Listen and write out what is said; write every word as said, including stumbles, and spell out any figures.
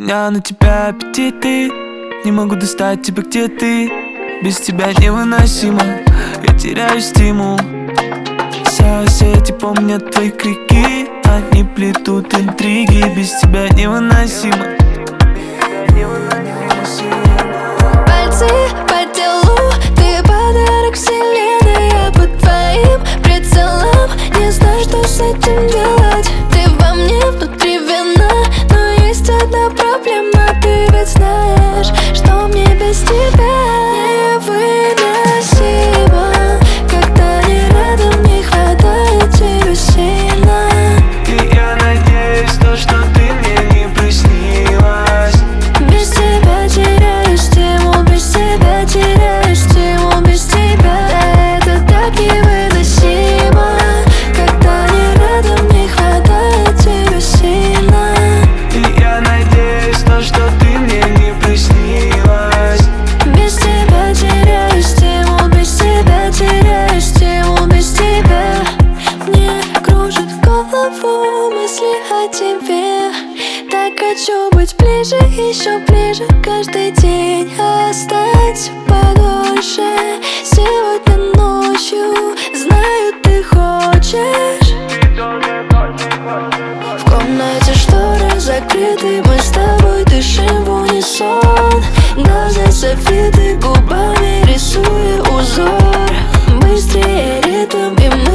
меня на тебя аппетиты. Не могу достать тебя, где ты. Без тебя невыносимо, я теряю стимул. Соседи помнят твои крики, они плетут интриги. Без тебя невыносимо. Пальцы по телу, ты подарок вселенной. Я под твоим прицелом, не знаю, что с этим делать. Ты во мне внутри вина, но есть одна проблема. Ты ведь знаешь, что мне без тебя невыносимо. Когда не рядом, не хватает тебя сильно. И я надеюсь, то, что ты мне не приснилась. Без тебя теряю стимул, без тебя теряю стимул, без тебя. Да, это так невыносимо. Когда не рядом, не хватает тебя сильно. И я надеюсь, то, что ты мне не приснилась. Без тебя теряю стимул, без тебя теряю стимул, без тебя. Мне кружит голову мысли о тебе. Так хочу быть ближе, еще ближе каждый день. Остаться подольше сегодня ночью. Знаю, ты хочешь. В комнате шторы закрыты, мы с тобой дышим в унисон. Глаза софиты, губами рисуя узор. Быстрее ритм, и